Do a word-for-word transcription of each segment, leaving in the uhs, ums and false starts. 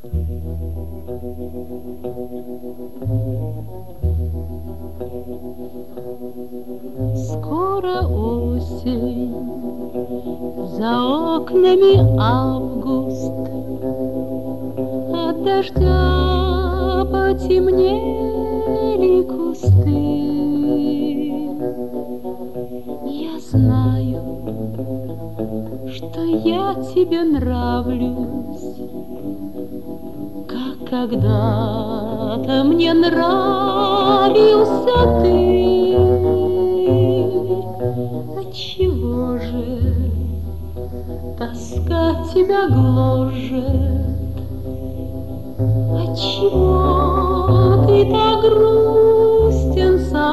Скоро осень, за окнами август, от дождя потемнели кусты. Я знаю, что я тебе нравлюсь, как когда-то мне нравился ты. Отчего же тоска тебя гложет? Отчего ты так грустен со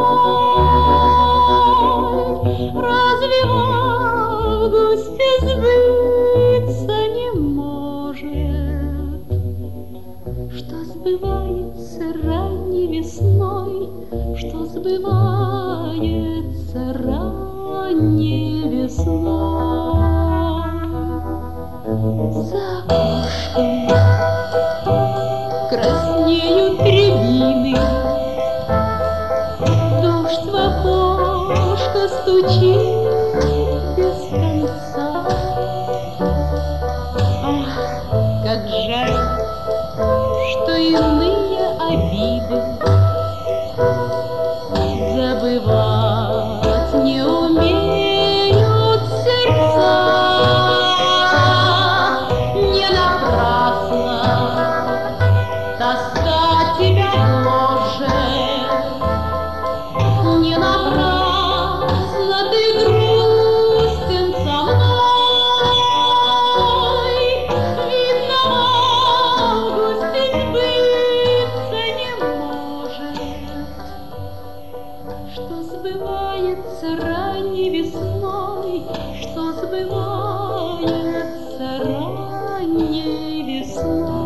мной? Разве в августе сбыться не может, что сбывается ранней весной, что сбывается ранней весной? За окошком краснеют рябины, дождь в окошко стучит без конца. Ах, как жаль, что иные обиды забывать не умеют сердца. Не напрасно тоска тебя гложет, не напрасно ты грустен со мной. Видно, в августе сбыться не может, что сбывается ранней весной, что сбывается ранней весной.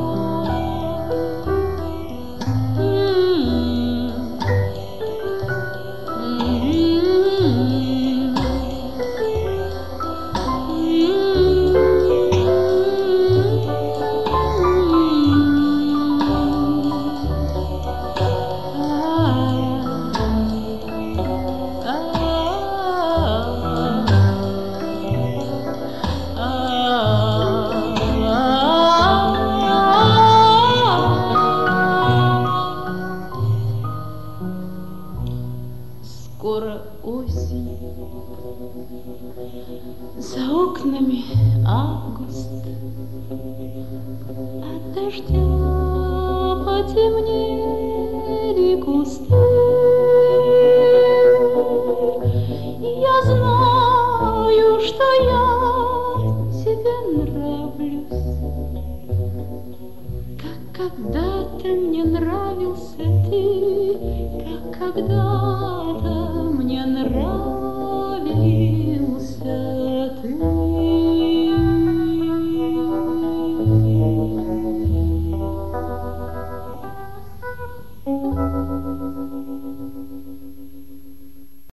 Скоро осень, за окнами август, от дождя потемнели кусты. Я знаю, что я тебе нравлюсь, как когда-то мне нравился